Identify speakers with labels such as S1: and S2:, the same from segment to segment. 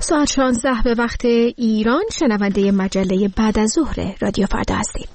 S1: ساعت 16 به وقت ایران شنونده مجله بعد از ظهر رادیو فردا هستید.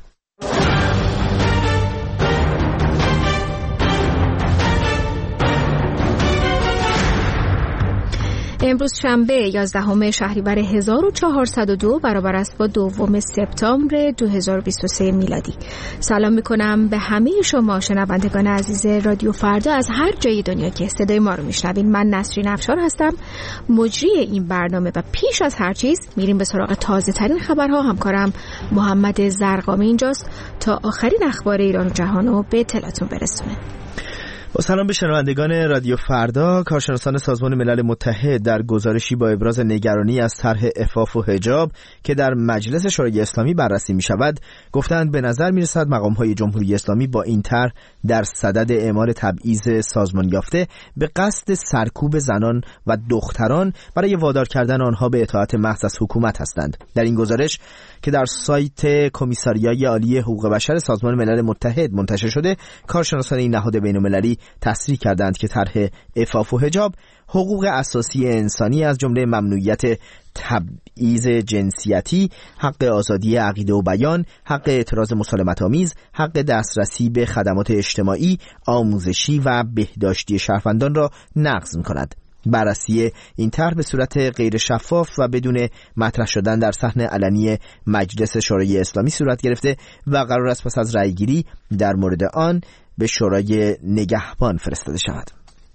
S1: امروز شنبه 11 شهریور 1402 برابر است با 2 سپتامبر 2023 میلادی. سلام میکنم به همه شما شنوندگان عزیز رادیو فردا از هر جای دنیا که صدای ما رو میشنوین. من نسرین افشار هستم، مجری این برنامه، و پیش از هر چیز میریم به سراغ تازه ترین خبرها. همکارم محمد زرقامی اینجاست تا آخرین اخبار ایران و جهان رو به اطلاعتون برسونه.
S2: با سلام به شنوندگان رادیو فردا. کارشناسان سازمان ملل متحد در گزارشی با ابراز نگرانی از طرح عفاف و حجاب که در مجلس شورای اسلامی بررسی می شود گفتند به نظر می رسد مقام‌های جمهوری اسلامی با این طرح در صدد اعمال تبعیض سازمان یافته به قصد سرکوب زنان و دختران برای وادار کردن آنها به اطاعت محض از حکومت هستند. در این گزارش که در سایت کمیساریای عالی حقوق بشر سازمان ملل متحد منتشر شده، کارشناسان این نهاد بین‌المللی تصریح کردند که طرح عفاف و حجاب حقوق اساسی انسانی از جمله ممنوعیت تبعیض جنسیتی، حق آزادی عقیده و بیان، حق اعتراض مسالمت‌آمیز، حق دسترسی به خدمات اجتماعی، آموزشی و بهداشتی شهروندان را نقض می‌کند. بررسی این طرح به صورت غیر شفاف و بدون مطرح شدن در صحن علنی مجلس شورای اسلامی صورت گرفته و قرار است پس از رأیگیری در مورد آن به شورای نگهبان فرستاده شود.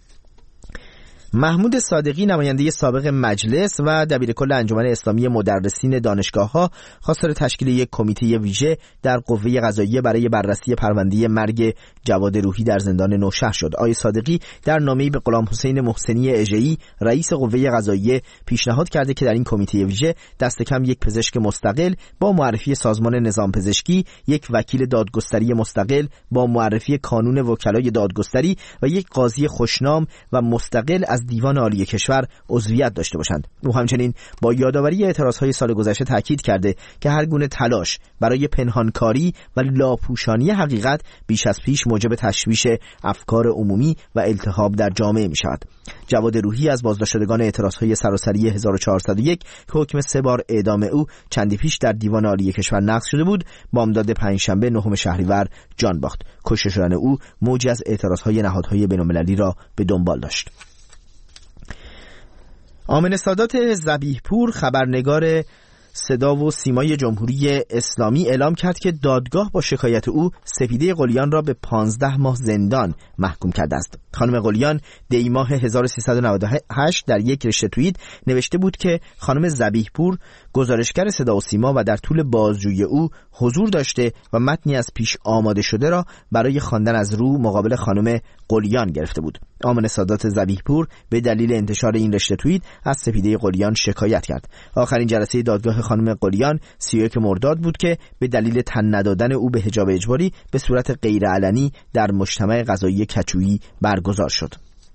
S2: محمود صادقی، نماینده سابق مجلس و دبیرکل انجمن اسلامی مدرسین دانشگاه‌ها، خواستار تشکیل یک کمیته ویژه در قوه قضاییه برای بررسی پرونده مرگ جواد روحی در زندان نوشهر شد. آقای صادقی در نامه‌ای به غلام حسین محسنی اژه‌ای، رئیس قوه قضاییه، پیشنهاد کرده که در این کمیته ویژه دست کم یک پزشک مستقل با معرفی سازمان نظام پزشکی، یک وکیل دادگستری مستقل با معرفی کانون وکلای دادگستری و یک قاضی خوشنام و مستقل از دیوان عالی کشور عضویت داشته باشند. او همچنین با یادآوری اعتراضهای سال گذشته تاکید کرده که هر گونه تلاش برای پنهانکاری و لاپوشانی حقیقت بیش از پیش موجب تشویش افکار عمومی و التهاب در جامعه می شود. جواد روحی از بازداشتگان اعتراضهای سراسری 1401 که حکم 3 بار اعدام او چندی پیش در دیوان عالی کشور نقض شده بود، بامداد پنجشنبه 9 شهریور جان باخت. کشته شدن او موجی از اعتراضهای نهادهای بین‌المللی را به دنبال داشت. آمنه سادات ذبیح‌پور، خبرنگار صدا و سیمای جمهوری اسلامی، اعلام کرد که دادگاه با شکایت او سپیده قلیان را به 15 ماه زندان محکوم کرده است. خانم قلیان دی ماه 1398 در یک رشته توییت نوشته بود که خانم ذبیح‌پور گزارشگر صدا و سیما و در طول بازجویی او حضور داشته و متنی از پیش آماده شده را برای خواندن از رو مقابل خانم قلیان گرفته بود. آمنه سادات ذبیح‌پور به دلیل انتشار این رشته توییت از سپیده قلیان شکایت کرد. آخرین جلسه دادگاه خانم قلیان 31 مرداد بود که به دلیل تن ندادن او به حجاب اجباری به صورت غیرعلنی در مجتمع قضایی کچویی برگزار شد.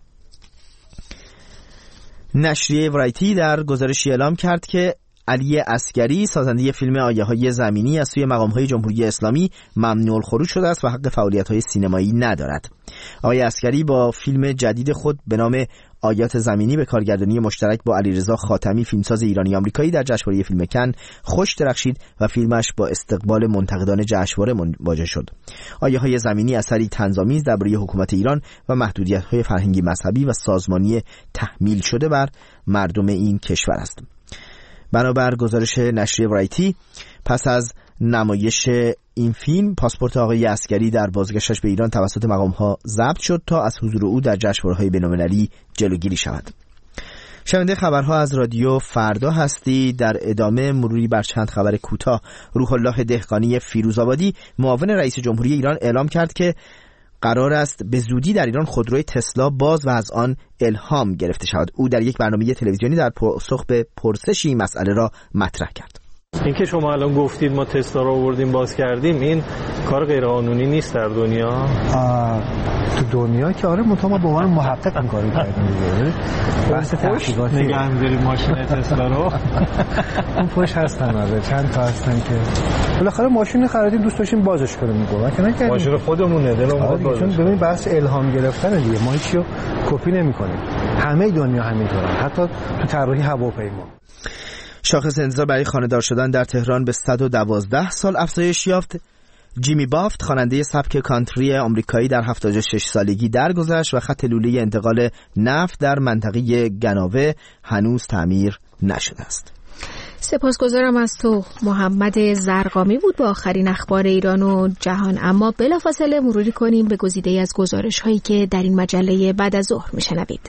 S2: نشریه ورایتی در گزارشی اعلام کرد که علی عسگری، سازنده فیلم آیه‌های زمینی، از سوی مقام‌های جمهوری اسلامی ممنوع الخروج شده است و حق فعالیت‌های سینمایی ندارد. آقای عسگری با فیلم جدید خود به نام آیات زمینی به کارگردانی مشترک با علیرضا خاتمی، فیلمساز ایرانی آمریکایی، در جشنواره فیلم کن خوش درخشید و فیلمش با استقبال منتقدان جشنواره مواجه شد. آیه‌های زمینی اثری طنزآمیز درباره حکومت ایران و محدودیت‌های فرهنگی، مذهبی و سازمانی تحمیل شده بر مردم این کشور است. بنابر گزارش نشریه ورایتی، پس از نمایش این فیلم پاسپورت آقای عسگری در بازگشتش به ایران توسط مقام‌ها ضبط شد تا از حضور او در جشنواره‌های بین‌المللی جلوگیری شود. شنونده خبرها از رادیو فردا هستی. در ادامه مروری بر چند خبر کوتاه. روح الله دهقانی فیروزآبادی، معاون رئیس جمهوری ایران، اعلام کرد که قرار است به زودی در ایران خودروی تسلا باز و از آن الهام گرفته شود. او در یک برنامه تلویزیونی در پاسخ به پرسشی این مسئله را مطرح کرد.
S3: این که شما الان گفتید ما تسلا رو آوردیم باز کردیم، این کار غیر قانونی نیست در دنیا؟
S4: تو دنیا که آره، ما با عنوان محقق این کارو کردیم دیگه. بحث تحقیقاتی
S3: نگه می‌داریم ماشین تسلا رو.
S4: اون پشت هستن، آره چند تا هستن که بالاخره ماشین خریدیم دوست داشتیم بازش کنیم، میگم که نکردیم.
S3: ماشین خودمونه، دلمون
S4: چون ببین بحث الهام گرفتن دیگه، ما هیچیو کپی نمی‌کنیم. همه دنیا همینطوره، حتی تو طراحی هواپیما.
S2: شاخص انتظار برای خانه‌دار شدن در تهران به 112 سال افزایش یافت. جیمی بافت خواننده سبک کانتری آمریکایی در 76 سالگی درگذشت و خط لوله انتقال نفت در منطقه گناوه هنوز تعمیر نشده است.
S1: سپاسگزارم از تو. محمد زرقامی بود با آخرین اخبار ایران و جهان. اما بلافاصله مروری کنیم به گزیده‌ای از گزارش‌هایی که در این مجله بعد از ظهر میشنوید.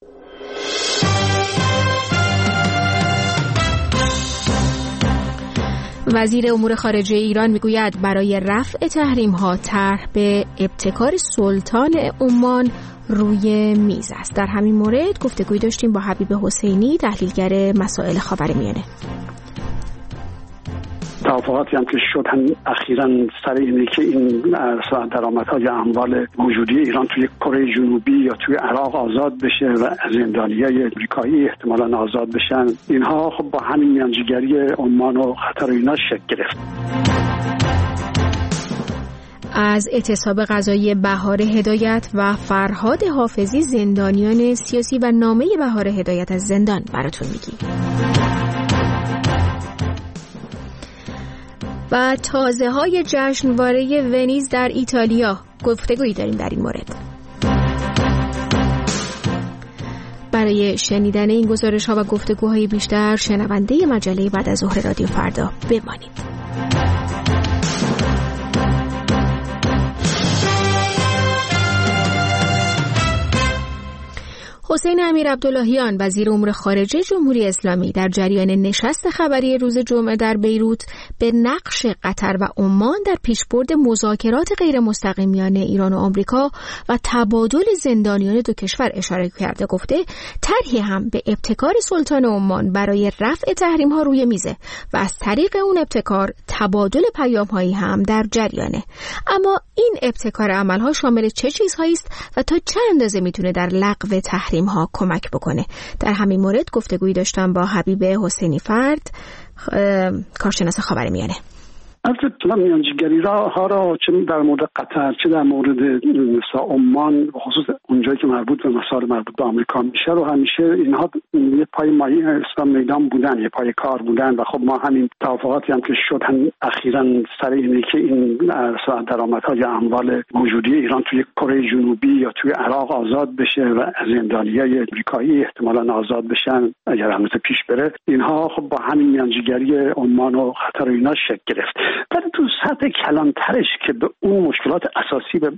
S1: وزیر امور خارجه ایران میگوید برای رفع تحریم‌ها طرح به ابتکار سلطان عمان روی میز است. در همین مورد گفتگوی داشتیم با حبیب حسینی، تحلیلگر مسائل خاورمیانه.
S5: توافقاتی هم که شد اخیراً سر اینه که این درآمدهای اموال موجودی ایران توی کره جنوبی یا توی عراق آزاد بشه و زندانیای امریکایی احتمالاً آزاد بشن. اینها خب با همین میانجیگری عمان و قطر اینا شکل گرفت.
S1: از اعتصاب قضایی بهار هدایت و فرهاد حافظی، زندانیان سیاسی و نامه بهار هدایت از زندان براتون میگیم. و تازه های جشنواره ونیز در ایتالیا، گفتگویی داریم در این مورد. برای شنیدن این گزارش ها و گفتگوهای بیشتر شنونده مجله بعد از ظهر رادیو فردا بمانید. حسین امیرعبداللهیان وزیر امور خارجه جمهوری اسلامی در جریان نشست خبری روز جمعه در بیروت به نقش قطر و عمان در پیشبرد مذاکرات غیر مستقیمیانه ایران و آمریکا و تبادل زندانیان دو کشور اشاره کرده. گفته طرحی هم به ابتکار سلطان عمان برای رفع تحریم ها روی میزه و از طریق اون ابتکار تبادل پیام هایی هم در جریانه. اما این ابتکار عمل ها شامل چه چیزهایی است و تا چه اندازه میتونه در لغو تحریم ها کمک بکنه؟ در همین مورد گفتگویی داشتم با حبیب حسینی فرد، کارشناس خاورمیانه.
S5: البته میانجیگری ها را چه در مورد قطر چه در مورد عمان، خصوص اونجایی که مربوط به مسائل مربوط به آمریکا میشه رو همیشه اینها یه پای مایه اسلام میدان بودن، یه پای کار بودن و خب ما همین توافقاتی هم که شد اخیراً سر اینه که این درآمدهای اموال موجودی ایران توی کره جنوبی یا توی عراق آزاد بشه و زندانیای امریکایی احتمالاً آزاد بشن اگر هنوز پیش بره. اینها خب با همین میانجیگری عمان و قطر و اینا شکل گرفت. ولی تو سطح کلانترش که به اون مشکلات اساسی به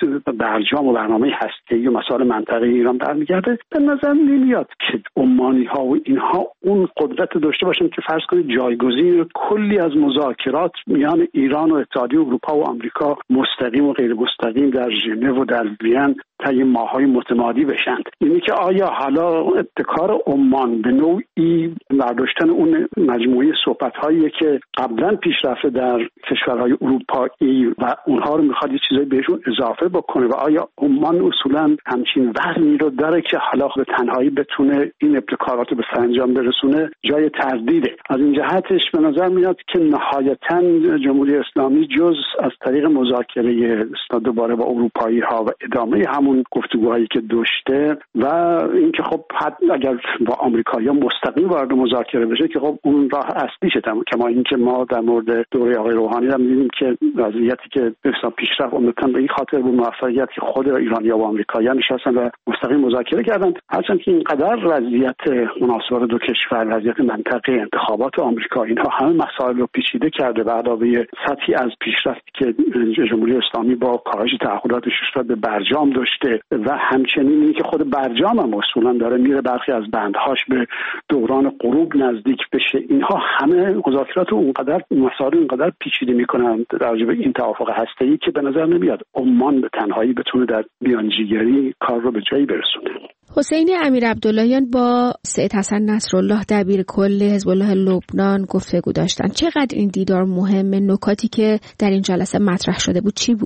S5: برجام و برنامه هسته‌ای و مسائل منطقه‌ای ایران برمیگرده، به نظر نمیاد که عمانی‌ها و اینها اون قدرت داشته باشن که فرض کنید جایگزین کلی از مذاکرات میان ایران و اتحادیه اروپا و آمریکا مستقیم و غیر مستقیم در ژنو و در وین طی ماه‌های متمادی بشند. اینی که آیا حالا ابتکار عمان به نوعی برداشتن اون مجموعه صحبت‌هایی که قبلا پیشرفته در کشورهای اروپایی و اونها رو میخواد یه چیزایی بهشون اضافه بکنه و آیا عمان اصولا همچین وزنی رو داره که حالا به تنهایی بتونه این ابتکارات رو به سرانجام برسونه؟ جای تردیده. از این جهتش به نظر میاد که نهایتاً جمهوری اسلامی جز از طریق مذاکره دوباره با اروپایی ها و ادامه همون گفتگوهایی که داشته و اینکه خب اگر با آمریکایی‌ها مستقیم وارد مذاکره بشه که خب اون راه اصلیشه، کما اینکه ما در مورد دوره آقای روحانی هم می‌بینیم که وضعیتی که بسیار پیشرفت عمدتاً به این خاطر بود موفقیت که خود ایرانی‌ها و آمریکایی‌ها نشستن و مستقیم مذاکره کردن، هرچند که اینقدر وضعیت مناسبات دو کشور، وضعیت منطقه، انتخابات آمریکا، اینها همه مسائل رو پیچیده کرده و علاوه سطحی از پیشرفتی که جمهوری اسلامی با کاهش تعهداتش نسبت به برجام داشته و همچنین اینکه خود برجام هم اصولاً داره میره برخی از بندهاش به دوران غروب نزدیک بشه، اینها همه مذاکرات اونقدر مسائل اینقدر پیچیده میکنن در رابطه این توافق هسته‌ای که به نظر نمیاد عمان به تنهایی بتونه در میانجیگری کار رو به جایی برسونه.
S1: حسین امیرعبداللهیان با سید حسن نصرالله دبیر کل حزب الله لبنان گفتگو داشتن. چقدر این دیدار مهمه؟ نکاتی که در این جلسه مطرح شده بود چی بود؟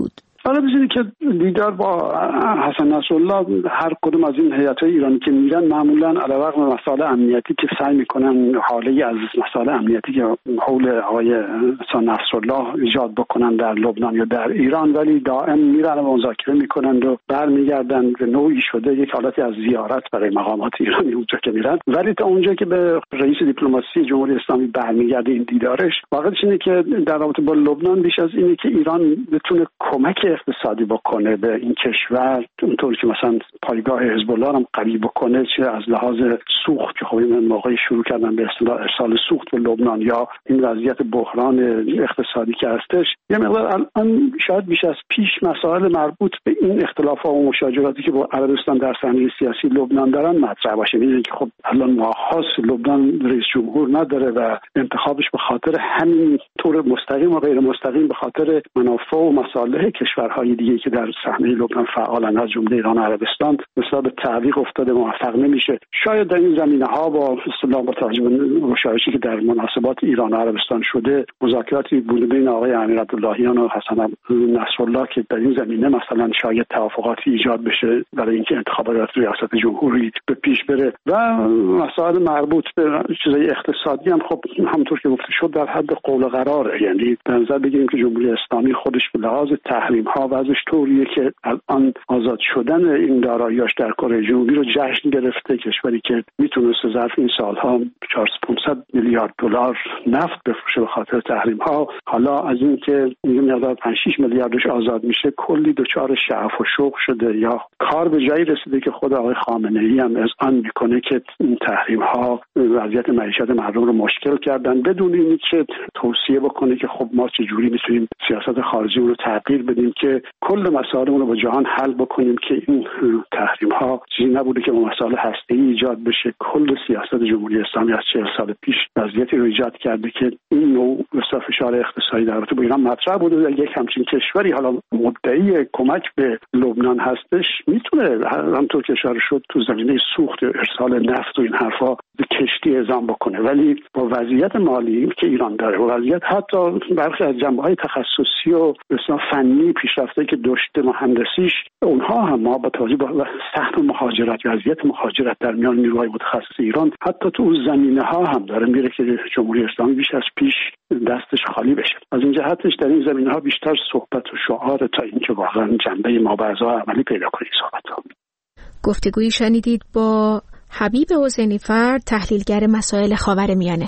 S5: فقط اینه که دیدار با حسن نصرالله هر کدوم از این هیئت‌های ایرانی که میرن معمولاً علیرغم مسائل امنیتی که سعی میکنن حاله از مسائل امنیتی که حول آقای حسن نصرالله ایجاد بکنن در لبنان یا در ایران، ولی دائم میرن و مذاکره میکنن و برمیگردن. به نوعی شده یک حالتی از زیارت برای مقامات ایرانی اونجا که میرن، ولی تا اونجا که به رئیس دیپلماسی جمهوری اسلامی برمیگرده این دیدارش، واقعش اینه که در رابطه با لبنان بیش از اینه که ایران بتونه کمک اقتصادی بکنه به این کشور، اونطوری که مثلا پایگاه حزب الله هم قوی بکنه، چه از لحاظ سوخت که خب این موقعی شروع کردن به اصطلاح ارسال سوخت به لبنان، یا این وضعیت بحران اقتصادی که هستش. یه مقدار الان شاید بیش از پیش مسائل مربوط به این اختلافات و مشاجراتی که با عربستان در صحنه سیاسی لبنان دارن مطرح باشه. می‌دونید که خب الان ماهاست لبنان رئیس جمهور نداره و انتخابش به خاطر همین طور مستقیم و غیر مستقیم به خاطر منافع و مصالح کشورهای دیگه که در صحنه لبنان فعالن از جمله ایران و عربستان مثلا به تعویق افتاده، موفق نمیشه. شاید در این زمینه‌ها با اصطلاح با توجه به مشاورتی که در مناسبات ایران و عربستان شده، مذاکراتی بوده بین آقای امیر عبداللهیان و حسن نصرالله که در این زمینه مثلا شاید توافقاتی ایجاد بشه برای اینکه انتخابات ریاست جمهوری به پیش بره. و مسائل مربوط به چیزای اقتصادی هم خب همونطور که گفته شد در حد قول و قراره. یعنی در نظر بگیریم که جمهوری اسلامی خودش به لحاظ تحریم ها وضعش طوریه که الان آزاد شدن این داراییاش در کره جنوبی رو جشن گرفته. کشوری که میتونست ظرف این سالها 400-500 میلیارد دلار نفت بفروشه به خاطر تحریم ها، حالا از این که مقدار 5-6 میلیاردش آزاد میشه کلی دچار شعف و شوق شده، یا کار به جایی رسیده که خود آقای خامنه‌ای هم اذعان میکنه که این تحریم ها وضعیت معیشت مردم رو مشکل کردن، بدون اینکه توصیه بکنه که خب ما چجوری میتونیم سیاست خارجی رو تغییر بدیم که کل مسائلمون رو با جهان حل بکنیم که این تحریم ها چیزی نبوده که با مسائل هسته‌ای ایجاد بشه. کل سیاست جمهوری اسلامی از 40 سال پیش وضعیتی رو ایجاد کرده که این نوع فشار اقتصادی در رابطه با ایران مطرح بوده. یک همچین کشوری حالا مدعی کمک به لبنان هستش، میتونه همونطور که اشاره شد تو زمینه سوخت و ارسال نفت و این حرفا به کشتی اعزام بکنه، ولی با وضعیت مالی که ایران داره و وضعیت حتی برخی از جنبه‌های تخصصی و بسیار فنی پیشرفته که داشته مهندسیش، اونها هم ما با توجه به سهم مهاجرت، وضعیت مهاجرت در میان نیروهای متخصص ایران حتی تو اون زمینه‌ها هم داره میره که جمهوری اسلامی بیش از پیش دستش خالی بشه. از این جهتش در این زمینه‌ها بیشتر صحبت و شعار تا اینکه واقعا جنبه مابعضا عملی پیدا کنه صحبت‌ها.
S1: گفتگویی شنیدید با حبیب حسینی فرد، تحلیلگر مسائل خاورمیانه.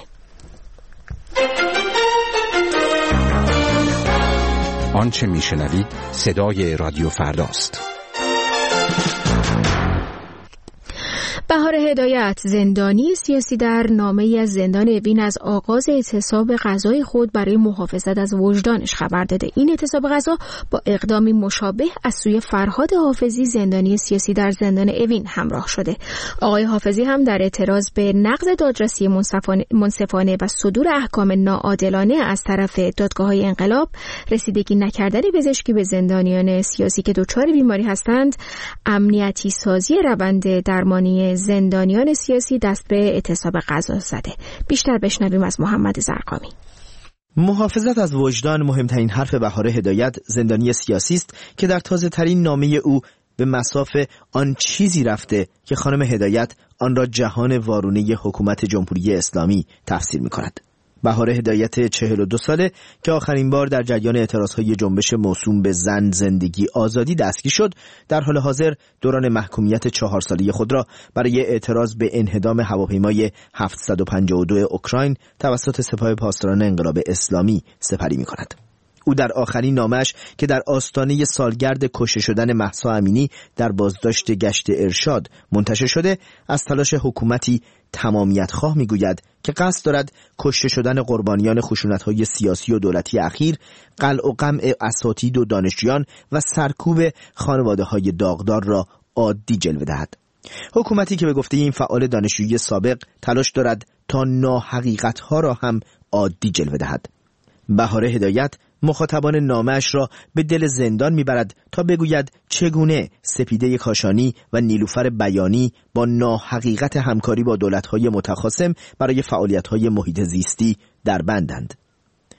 S6: آنچه میشنوید صدای رادیو فرداست.
S1: بهار هدایت، زندانی سیاسی، در نامه‌ای از زندان اوین از آغاز اعتصاب غذای خود برای محافظت از وجدانش خبر داده. این اعتصاب غذا با اقدامی مشابه از سوی فرهاد حافظی، زندانی سیاسی در زندان اوین همراه شده. آقای حافظی هم در اعتراض به نقض دادرسی منصفانه و صدور احکام ناعادلانه از طرف دادگاه‌های انقلاب، رسیدگی نکردن پزشکی به زندانیان سیاسی که دچار بیماری هستند، امنیتی سازی روند درمانی زندانیان سیاسی، دست به اعتصاب غذا زده. بیشتر بشنویم از محمد زرقامی.
S2: محافظت از وجدان مهمترین حرف بهار هدایت، زندانی سیاسی است که در تازه ترین نامه او به مصاف آن چیزی رفته که خانم هدایت آن را جهان وارونه حکومت جمهوری اسلامی تفسیر می کند. بهار هدایت 42 ساله که آخرین بار در جریان اعتراضهای جنبش موسوم به زن، زندگی، آزادی دستگیر شد، در حال حاضر دوران محکومیت 4 ساله خود را برای اعتراض به انهدام هواپیمای 752 اوکراین توسط سپاه پاسداران انقلاب اسلامی سپری می کند. او در آخرین نامش که در آستانه سالگرد کشته شدن مهسا امینی در بازداشت گشت ارشاد منتشر شده، از تلاش حکومتی تمامیت خواه میگوید که قصد دارد کشته شدن قربانیان خشونت‌های سیاسی و دولتی اخیر، قلع و قمع اساتید و دانشجویان و سرکوب خانواده‌های داغدار را عادی جلوه دهد. حکومتی که به گفته این فعال دانشجویی سابق تلاش دارد تا ناحقیقت‌ها را هم عادی جلوه دهد. بهار هدایت مخاطبان نامه‌اش را به دل زندان میبرد تا بگوید چگونه سپیده کاشانی و نیلوفر بیانی با ناحقیقت همکاری با دولت‌های متخاصم برای فعالیت‌های محیط زیستی در بندند.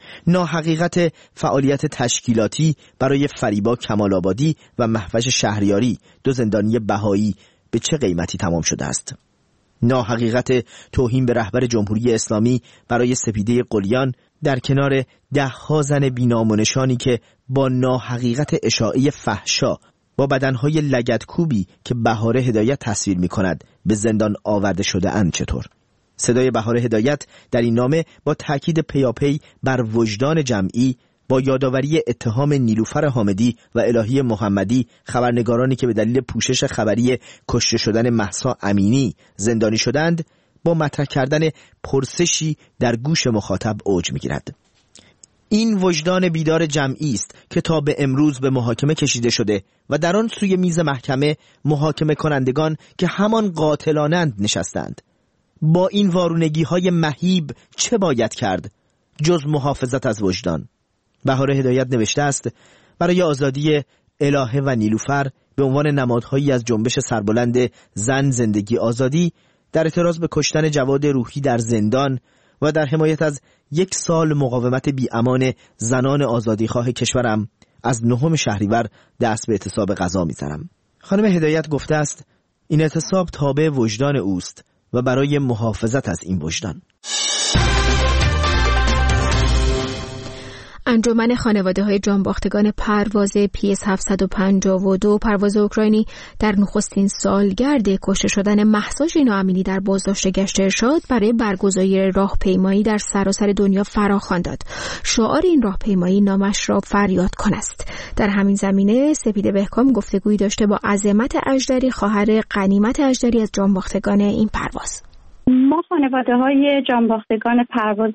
S2: ناحقیقت فعالیت تشکیلاتی برای فریبا کمال‌آبادی و مهوش شهریاری، 2 زندانی بهایی، به چه قیمتی تمام شده است؟ ناحقیقت توهین به رهبر جمهوری اسلامی برای سپیده قلیان در کنار 10 زن بی‌نام که با ناحقیقت اشاعه فحشا با بدنهای لگدکوبی که بهاره هدایت تصویر می‌کند به زندان آورده شده اند چطور؟ صدای بهاره هدایت در این نامه با تاکید پیاپی بر وجدان جمعی، با یادآوری اتهام نیلوفر حامدی و الهی محمدی، خبرنگارانی که به دلیل پوشش خبری کشته شدن مهسا امینی زندانی شدند، با مطرح کردن پرسشی در گوش مخاطب اوج می‌گیرد. این وجدان بیدار جمعی است که تا به امروز به محاکمه کشیده شده و در آن سوی میز محکمه محاکمه کنندگان که همان قاتلانند نشستند. با این وارونگی‌های مهیب چه باید کرد جز محافظت از وجدان؟ بهاره هدایت نوشته است برای آزادی الهه و نیلوفر به عنوان نمادهایی از جنبش سربلند زن زندگی آزادی، در اعتراض به کشتن جواد روحی در زندان و در حمایت از 1 سال مقاومت بی‌امان زنان آزادیخواه کشورم، از 9 شهریور دست به اعتصاب غذا می‌زنم. خانم هدایت گفته است این اعتصاب تابع وجدان اوست و برای محافظت از این وجدان.
S1: انجمن خانواده‌های جانباختگان پرواز PS752 پرواز اوکراینی در نخستین سالگرد کشته شدن مهسا امینی در بازداشتگاه ارشاد برای برگزاری راهپیمایی در سراسر دنیا فراخوان داد. شعار این راهپیمایی نامش را فریاد کن است. در همین زمینه سپیده بهکام گفتگویی داشته با عظمت اژدری، خواهر غنیمت اژدری از جانباختگان این پرواز.
S7: ما خانواده‌های جانباختگان پرواز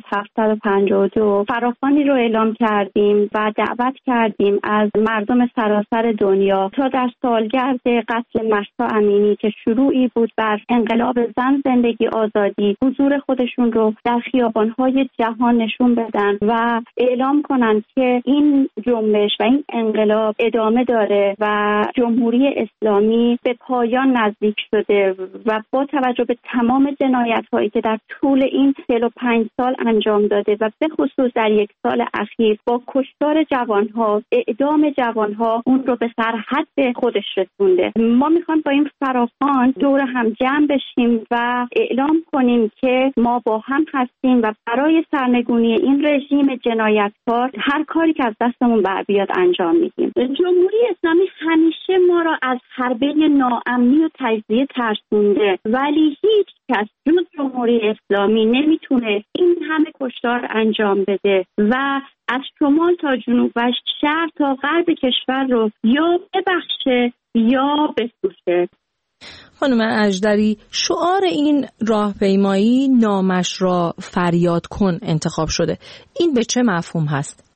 S7: PS752 فراخوانی رو اعلام کردیم و دعوت کردیم از مردم سراسر دنیا تا در سالگرد قتل مهسا امینی که شروعی بود بر انقلاب زن زندگی آزادی، حضور خودشون رو در خیابان‌های جهان نشون بدن و اعلام کنن که این جنبش و این انقلاب ادامه داره و جمهوری اسلامی به پایان نزدیک شده و با توجه به تمام جنایت‌هایی که در طول این 45 سال انجام داده و به خصوص در 1 سال اخیر با کشتار جوان‌ها، اعدام جوان‌ها اون رو به سرحد خودش رسونده. ما می‌خوایم با این فراخوان دور هم جمع بشیم و اعلام کنیم که ما با هم هستیم و برای سرنگونی این رژیم جنایتکار هر کاری که از دستمون بر بیاد انجام میدیم. جمهوری اسلامی همیشه ما را از حربه ناامنی و تجزیه ترسونده، ولی هیچ کس جز جمهوری اسلامی نمیتونه این همه کشتار انجام بده و از شمال تا جنوب و شرق تا غرب کشور رو یا ببخشه یا بسوزه.
S8: خانم اژدری، شعار این راهپیمایی نامش را فریاد کن انتخاب شده. این به چه مفهوم هست؟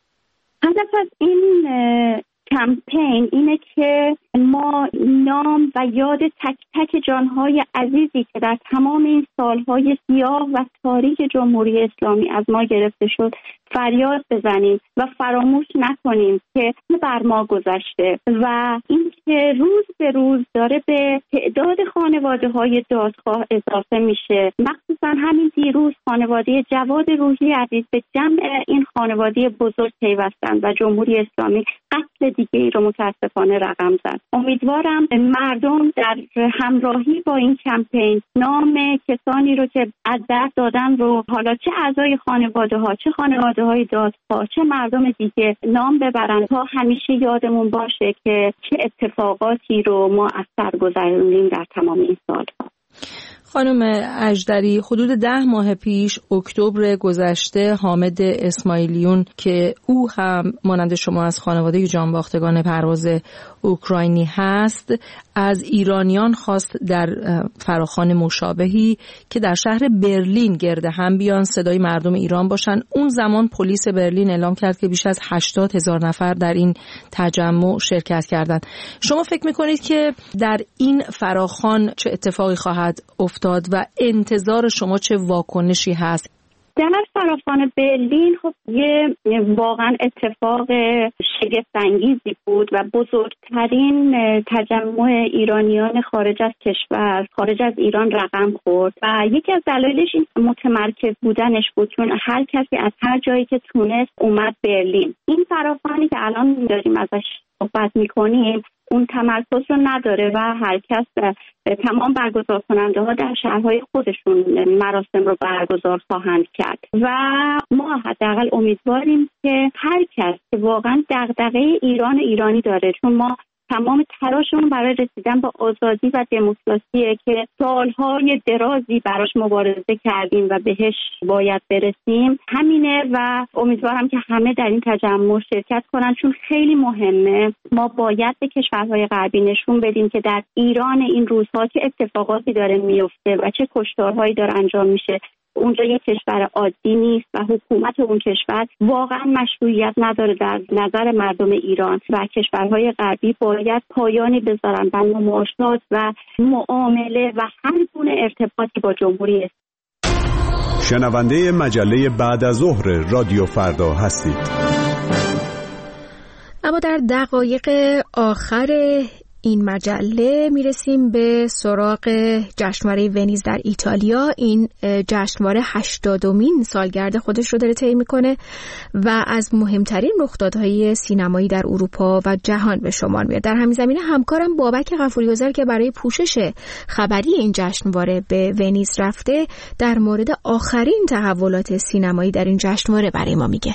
S7: هدف از این کمپین اینه که ما نام و یاد تک تک جانهای عزیزی که در تمام این سالهای سیاه و تاریک جمهوری اسلامی از ما گرفته شد فریاد بزنیم و فراموش نکنیم که بر ما گذشته و این که روز به روز داره به تعداد خانواده‌های دادخواه اضافه میشه. مخصوصا همین دیروز خانواده جواد روحی عزیز به جمع این خانواده بزرگ پیوستند و جمهوری اسلامی قتل دیگه رو متاسفانه رقم زد. امیدوارم مردم در همراهی با این کمپین نام کسانی رو که از دست دادن رو، حالا چه اعضای خانواده‌ها، چه خانواده‌های دادخواه، چه مردم دیگه، نام ببرن تا همیشه یادمون باشه که چه اتفاقاتی رو ما از سر گذروندیم در تمام این سال‌ها.
S8: خانم اژدری، حدود 10 ماه پیش اکتبر گذشته حامد اسماعیلیون که او هم مانند شما از خانواده جانباختگان پرواز اوکراینی هست، از ایرانیان خواست در فراخوان مشابهی که در شهر برلین گرد هم بیان صدای مردم ایران باشن. اون زمان پلیس برلین اعلام کرد که بیش از 80,000 نفر در این تجمع شرکت کردند. شما فکر میکنید که در این فراخوان چه اتفاقی خواهد افتاد و انتظار شما چه واکنشی هست؟
S7: در فراخوان برلین خب یه واقعا اتفاق شگفت‌انگیزی بود و بزرگترین تجمع ایرانیان خارج از کشور، خارج از ایران رقم خورد و یکی از دلایلش این متمرکز بودنش بود، چون هر کسی از هر جایی که تونست اومد برلین. این فراخوانی که الان داریم ازش صحبت میکنیم اون تمرکز رو نداره و هر کس تمام برگزار کننده ها در شهرهای خودشون مراسم رو برگزار خواهند کرد و ما حداقل امیدواریم که هر کس که واقعا دغدغه ایرانی داره، چون ما تمام تلاشمون برای رسیدن به آزادی و دموکراسیه که سالهای درازی براش مبارزه کردیم و بهش باید برسیم، همینه و امیدوارم که همه در این تجمع شرکت کنن، چون خیلی مهمه. ما باید به کشورهای غربی نشون بدیم که در ایران این روزها چه اتفاقاتی داره میفته و چه کشتارهایی داره انجام میشه. اونجا یک کشور عادی نیست و حکومت اون کشور واقعا مشروعیت نداره در نظر مردم ایران و کشورهای غربی باید پایانی بذارن بر مماشات و معامله و هر گونه ارتباطی با جمهوری اسلامی.
S9: شنونده مجله بعد از ظهر رادیو فردا هستید.
S1: اما در دقایق آخر این مجله میرسیم به سراغ جشنواره ونیز در ایتالیا. این جشنواره 80مین سالگرد خودش رو داره طی میکنه و از مهمترین رخدادهای سینمایی در اروپا و جهان به شمار میاد. در همین زمینه همکارم بابک غفوری‌گذار که برای پوشش خبری این جشنواره به ونیز رفته در مورد آخرین تحولات سینمایی در این جشنواره برای ما میگه.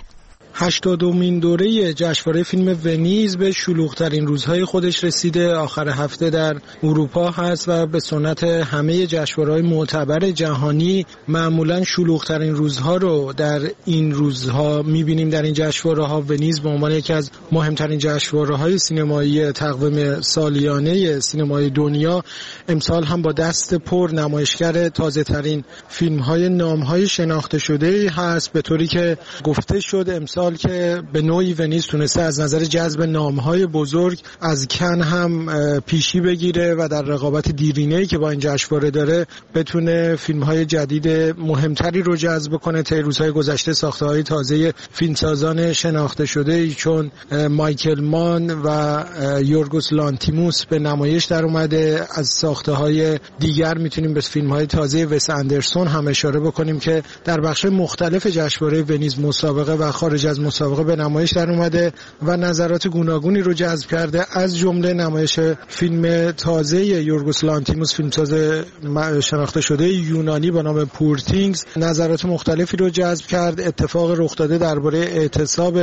S10: 80مین دوره جشنواره فیلم ونیز به شلوغ‌ترین روزهای خودش رسیده. آخر هفته در اروپا هست و به سنت همه جشنواره‌های معتبر جهانی معمولاً شلوغ‌ترین روزها رو در این روزها می‌بینیم. در این جشنواره‌ها ونیز به عنوان یکی از مهمترین جشنواره‌های سینمایی تقویم سالیانه سینمای دنیا امسال هم با دست پر نمایشگر تازه‌ترین فیلم‌های نام‌های شناخته شده هست، به طوری که گفته شد امسال که به نوعی ونیز تونسته از نظر جذب نام‌های بزرگ از کن هم پیشی بگیره و در رقابت دیرینه‌ای که با این جشنواره داره بتونه فیلم‌های جدید مهمتری رو جذب کنه. طی روزهای گذشته ساخته‌های تازه فیلمسازان شناخته شده چون مایکل مان و یورگوس لانتیموس به نمایش در اومده. از ساخته‌های دیگر میتونیم به فیلم‌های تازه وس اندرسون هم اشاره بکنیم که در بخش مختلف جشنواره ونیز مسابقه و خارج از مسابقه به نمایش در اومده و نظرات گوناگونی رو جذب کرده، از جمله نمایش فیلم تازه یورگوس لانتیموس، فیلمساز شناخته شده یونانی با نام پور تینگز، نظرات مختلفی رو جذب کرد. اتفاق رخ داده درباره اعتصاب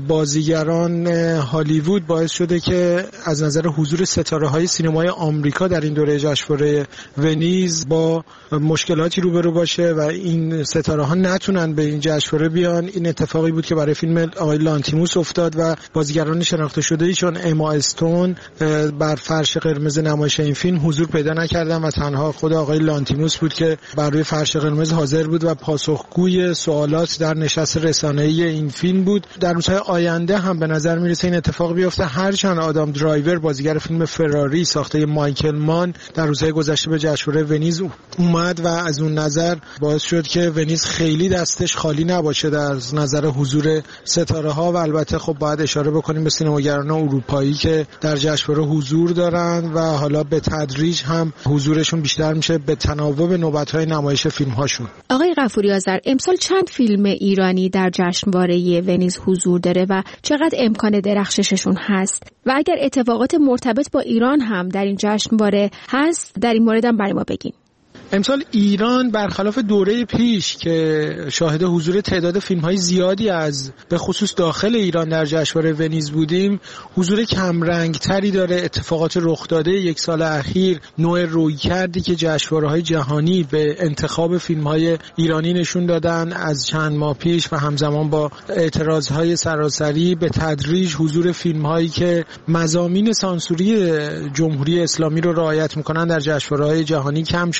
S10: بازیگران هالیوود باعث شده که از نظر حضور ستاره‌های سینمای آمریکا در این دوره جشنواره ونیز با مشکلاتی روبرو باشه و این ستاره‌ها نتونن به این جشنواره بیان. این اتفاقی بود که برای فیلم آقای لانتیموس افتاد و بازیگران شناخته شده‌ای چون اما استون بر فرش قرمز نمایش این فیلم حضور پیدا نکردن و تنها خود آقای لانتیموس بود که بر روی فرش قرمز حاضر بود و پاسخگوی سوالات در نشست رسانه‌ای این فیلم بود. در روزهای آینده هم به نظر میرسه این اتفاق بیفته، هرچند آدام درایور بازیگر فیلم فراری ساخته مایکل مان در روزهای گذشته به جشنواره ونیز اومد و از اون نظر باعث شد که ونیز خیلی دستش خالی نباشه در نظر حضور ستاره ها و البته خب باید اشاره بکنیم به سینماگران اروپایی که در جشنواره حضور دارن و حالا به تدریج هم حضورشون بیشتر میشه به تناوب نوبت‌های نمایش فیلم‌هاشون.
S1: آقای غفوری‌آذر، امسال چند فیلم ایرانی در جشنواره ونیز حضور داره و چقدر امکان درخشششون هست و اگر اتفاقات مرتبط با ایران هم در این جشنواره هست در این مورد هم برای ما بگین.
S10: امسال ایران برخلاف دوره پیش که شاهد حضور تعداد فیلم‌های زیادی از به خصوص داخل ایران در جشنواره ونیز بودیم، حضور کمرنگ‌تری داره. اتفاقات رخ داده یک سال اخیر، نوع رویکردی که جشنواره‌های جهانی به انتخاب فیلم‌های ایرانی نشون دادن از چند ماه پیش و همزمان با اعتراض‌های سراسری، به تدریج حضور فیلم‌هایی که مضامین سانسوری جمهوری اسلامی رو رعایت می‌کنن در جشنواره‌های جهانی کم شد و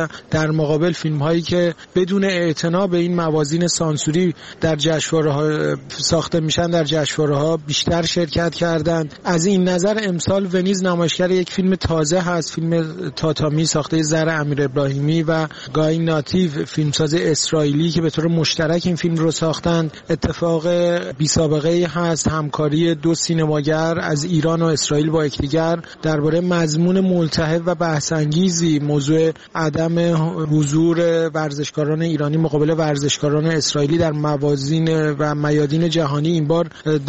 S10: و در مقابل فیلم هایی که بدون اعتنا به این موازین سانسوری در جشنواره‌ها ساخته میشن در جشنواره‌ها بیشتر شرکت کردند. از این نظر امسال ونیز نمایشگر یک فیلم تازه هست، فیلم تاتامی ساخته زر امیر ابراهیمی و گای ناتیو فیلمساز اسرائیلی که به طور مشترک این فیلم رو ساختند. اتفاق بی سابقه هست، همکاری دو سینماگر از ایران و اسرائیل با یکدیگر درباره مضمون ملتهب و بحث‌انگیزی، موضوع عدم حضور ورزشکاران ایرانی مقابل ورزشکاران اسرائیلی در موازین و میادین جهانی. این بار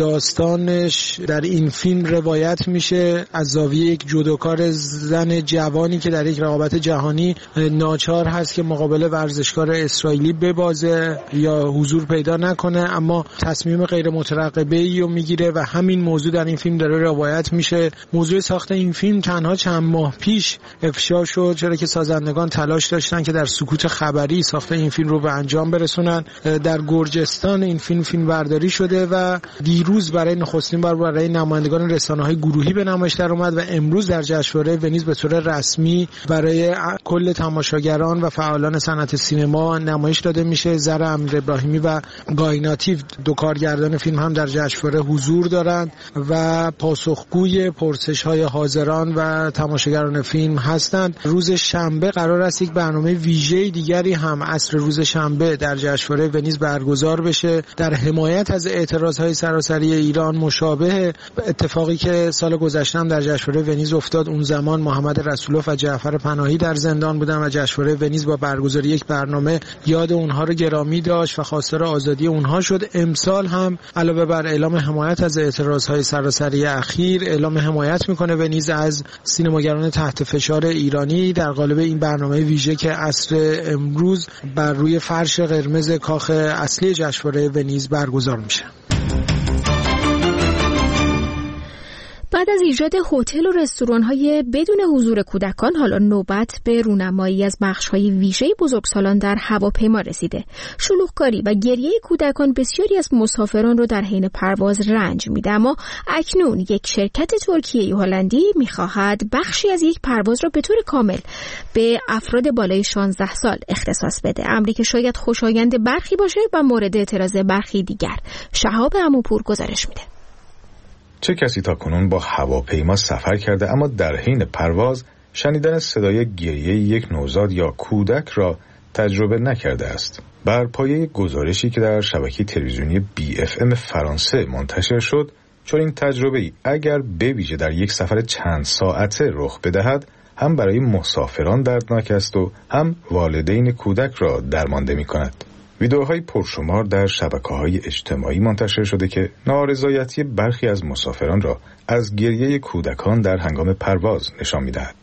S10: داستانش در این فیلم روایت میشه از زاویه یک جودوکار زن جوانی که در یک رقابت جهانی ناچار هست که مقابل ورزشکار اسرائیلی ببازه یا حضور پیدا نکنه، اما تصمیم غیر مترقبه‌ای رو میگیره و همین موضوع در این فیلم داره روایت میشه. موضوع ساخت این فیلم تنها چند ماه پیش افشا شد، چرا که سازندگان تلاش داشتن که در سکوت خبری ساخت این فیلم رو به انجام برسونن. در گرجستان این فیلم برداری شده و دیروز برای نخستین بار برای نمایندگان رسانه‌های گروهی به نمایش در اومد و امروز در جشنواره ونیز به طور رسمی برای کل تماشاگران و فعالان صنعت سینما نمایش داده میشه. زر امیر ابراهیمی و گای ناتیو دو کارگردان فیلم هم در جشنواره حضور دارند و پاسخگوی پرسش‌های حاضران و تماشاگران فیلم هستند. روز شنبه قرار است یک برنامه ویژه دیگری هم عصر روز شنبه در جشنواره ونیز برگزار بشه در حمایت از اعتراض‌های سراسری ایران، مشابه اتفاقی که سال گذشته هم در جشنواره ونیز افتاد. اون زمان محمد رسولوف و جعفر پناهی در زندان بودن و جشنواره ونیز با برگزاری یک برنامه یاد اونها رو گرامی داشت و خواستار آزادی اونها شد. امسال هم علاوه بر اعلام حمایت از اعتراض‌های سراسری اخیر، اعلام حمایت میکنه ونیز از سینماگران تحت فشار ایرانی در قالب این برنامه ویژه که عصر امروز بر روی فرش قرمز کاخ اصلی جشنواره ونیز برگزار میشه.
S1: بعد از ایجاد هتل و رستوران‌های بدون حضور کودکان، حالا نوبت به رونمایی از بخش‌های ویژه بزرگسالان در هواپیما رسیده. شلوغکاری و گریه کودکان بسیاری از مسافران رو در حین پرواز رنج میده، اما اکنون یک شرکت ترکیه‌ای هلندی می‌خواهد بخشی از یک پرواز را به طور کامل به افراد بالای 16 سال اختصاص بده. امری که شاید خوشایند برخی باشه و مورد اعتراض برخی دیگر. شهاب عموپور گزارش میده.
S11: چه کسی تاکنون با هواپیما سفر کرده اما در حین پرواز شنیدن صدای گریه یک نوزاد یا کودک را تجربه نکرده است؟ بر پایه گزارشی که در شبکه تلویزیونی BFM فرانسه منتشر شد، چون این تجربه اگر به ویژه در یک سفر چند ساعته رخ بدهد، هم برای مسافران دردناک است و هم والدین کودک را درمانده می کند. ویدئوهای پرشمار در شبکه‌های اجتماعی منتشر شده که نارضایتی برخی از مسافران را از گریه کودکان در هنگام پرواز نشان می‌دهد.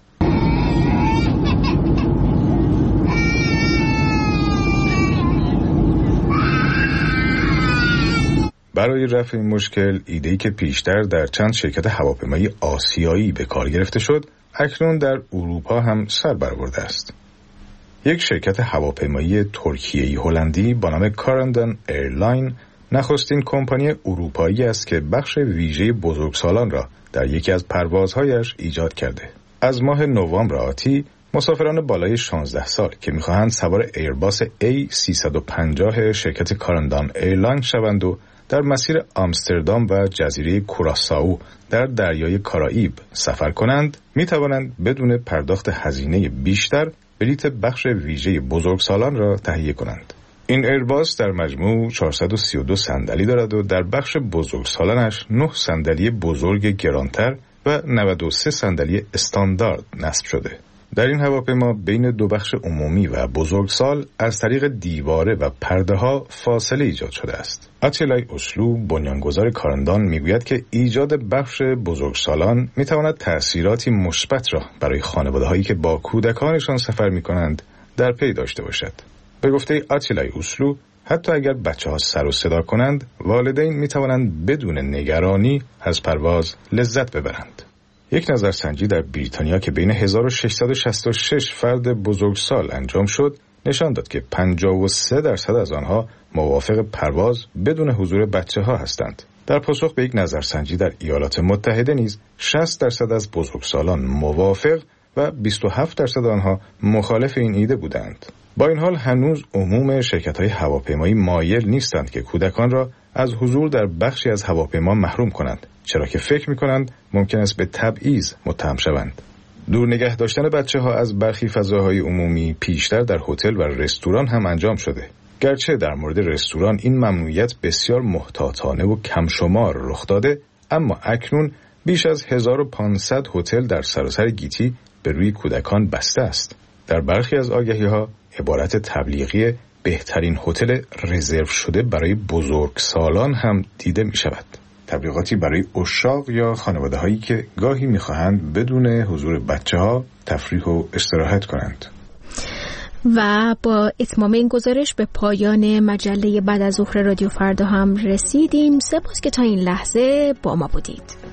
S11: برای رفع این مشکل، ایده‌ای که پیشتر در چند شرکت هواپیمایی آسیایی به کار گرفته شد، اکنون در اروپا هم سر برآورده است. یک شرکت هواپیمایی ترکیه‌ای هلندی با نام کارندان ایرلاین نخستین کمپانی اروپایی است که بخش ویژه بزرگسالان را در یکی از پروازهایش ایجاد کرده. از ماه نوامبر آتی مسافران بالای 16 سال که می‌خواهند سوار ایرباس A350 شرکت کارندان ایرلاین شوند و در مسیر آمستردام و جزیره کوراسائو در دریای کارائیب سفر کنند، می‌توانند بدون پرداخت هزینه بیشتر بلیت بخش ویژه بزرگسالان را تهیه کنند. این ایرباس در مجموع 432 صندلی دارد و در بخش بزرگسالانش 9 صندلی بزرگ گرانتر و 93 صندلی استاندارد نصب شده. در این هواپیما بین دو بخش عمومی و بزرگسال از طریق دیواره و پرده ها فاصله ایجاد شده است. اتیلای اوسلو، بنیانگذار کارندان، میگوید که ایجاد بخش بزرگسالان میتواند تأثیراتی مثبت را برای خانواده‌هایی که با کودکانشان سفر میکنند در پی داشته باشد. به گفته اتیلای اوسلو، حتی اگر بچه‌ها سر و صدا کنند، والدین میتوانند بدون نگرانی از پرواز لذت ببرند. یک نظرسنجی در بریتانیا که بین 1666 فرد بزرگسال انجام شد، نشان داد که 53% از آنها موافق پرواز بدون حضور بچه‌ها هستند. در پاسخ به یک نظرسنجی در ایالات متحده نیز 60% از بزرگسالان موافق و 27% آنها مخالف این ایده بودند. با این حال هنوز عموم شرکت‌های هواپیمایی مایل نیستند که کودکان را از حضور در بخشی از هواپیما محروم کنند، چرا که فکر می‌کنند ممکن است به تبعیض متهم شوند. دور نگه داشتن بچه‌ها از برخی فضاهای عمومی پیشتر در هتل و رستوران هم انجام شده. گرچه در مورد رستوران این ممنوعیت بسیار محتاطانه و کم شمار رخ داده، اما اکنون بیش از 1500 هتل در سراسر گیتی به روی کودکان بسته است. در برخی از آگهی‌ها عبارت تبلیغی بهترین هتل رزرو شده برای بزرگسالان هم دیده می شود. تبلیغاتی برای عشاق یا خانواده‌هایی که گاهی می‌خواهند بدون حضور بچه‌ها تفریح و استراحت کنند.
S1: و با اتمام این گزارش به پایان مجله بعد از ظهر رادیو فردا هم رسیدیم. سپاس که تا این لحظه با ما بودید.